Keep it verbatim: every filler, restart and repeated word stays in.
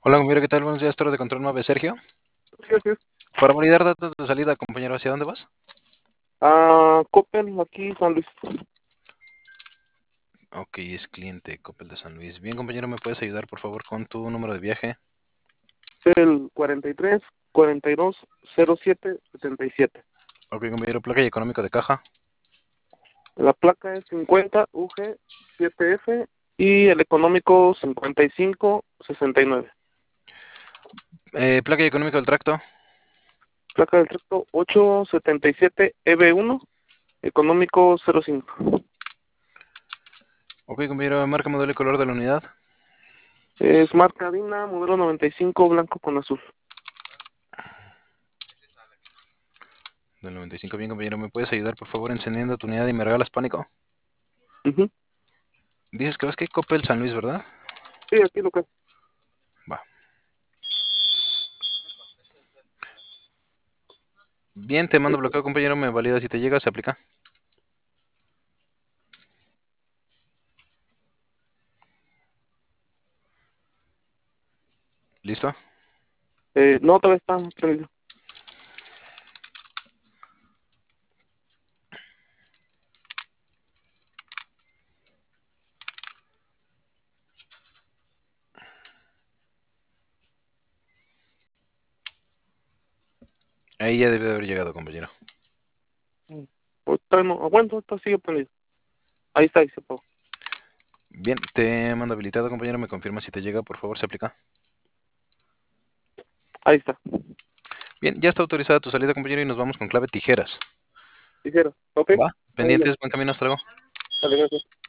Hola, compañero, ¿qué tal? Buenos días, Toro de Control nueve, Sergio. Sí, así es. Para validar datos de salida, compañero, ¿hacia dónde vas? Ah, Coppel, aquí San Luis. Ok, es cliente Coppel de San Luis. Bien, compañero, ¿me puedes ayudar, por favor, con tu número de viaje? El cuarenta y tres, cuarenta y dos, cero siete, setenta y siete. Ok, compañero, placa y económico de caja. La placa es cincuenta U G siete F y el económico cincuenta y cinco sesenta y nueve. Eh, placa y económico del tracto. Placa del tracto ocho setenta y siete E B uno, económico cero cinco. Ok, compañero, marca, modelo y color de la unidad. Es marca Dina, modelo noventa y cinco, blanco con azul. Del noventa y cinco, bien, compañero, ¿me puedes ayudar, por favor, encendiendo tu unidad y me regalas pánico? Ujú. Dices que vas que Coppel San Luis, ¿verdad? Sí, aquí lo que. Va. Bien, te mando bloqueo, compañero, me valida si te llega, se aplica. ¿Listo? Eh, no, todavía está prendido. Ahí ya debe de haber llegado, compañero. Mm. Ahorita no, aguanta, ahorita sigue prendido. Ahí está, ahí se apagó. Bien, te mando habilitado, compañero, me confirma si te llega, por favor, se aplica. Ahí está. Bien, ya está autorizada tu salida, compañero, y nos vamos con clave tijeras. Tijera. Ok. ¿Va? Ahí ya. Pendientes, buen camino, hasta luego. Dale, gracias.